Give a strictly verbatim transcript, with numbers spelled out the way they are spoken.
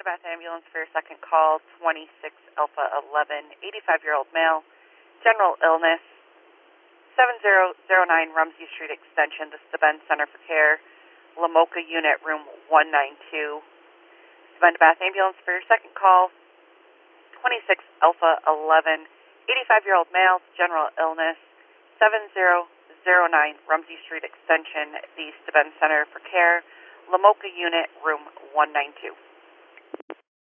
Savannah Bath Ambulance for your second call, twenty-six Alpha eleven, eighty-five-year-old male, general illness, seven zero zero nine Rumsey Street Extension. This is the Ben Center for Care, Lamoka Unit, room one ninety-two. Savannah Bath Ambulance for your second call, twenty-six Alpha eleven, eighty-five-year-old male, general illness, seven zero zero nine Rumsey Street Extension, the Ben Center for Care, Lamoka Unit, room one ninety-two.